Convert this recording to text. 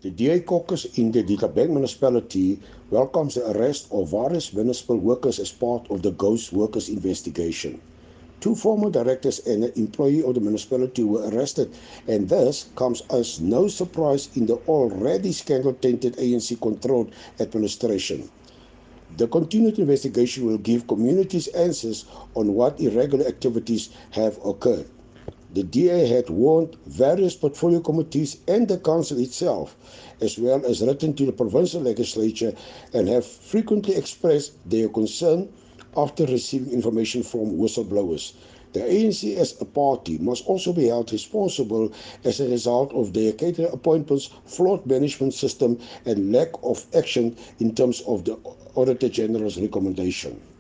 The DA caucus in the Dithabeng municipality welcomes the arrest of various municipal workers as part of the ghost workers investigation. Two former directors and an employee of the municipality were arrested, and this comes as no surprise in the already scandal-tainted ANC-controlled administration. The continued investigation will give communities answers on what irregular activities have occurred. The DA had warned various portfolio committees and the council itself, as well as written to the provincial legislature, and have frequently expressed their concern after receiving information from whistleblowers. The ANC as a party must also be held responsible as a result of their caterer appointments, flawed management system, and lack of action in terms of the Auditor General's recommendation.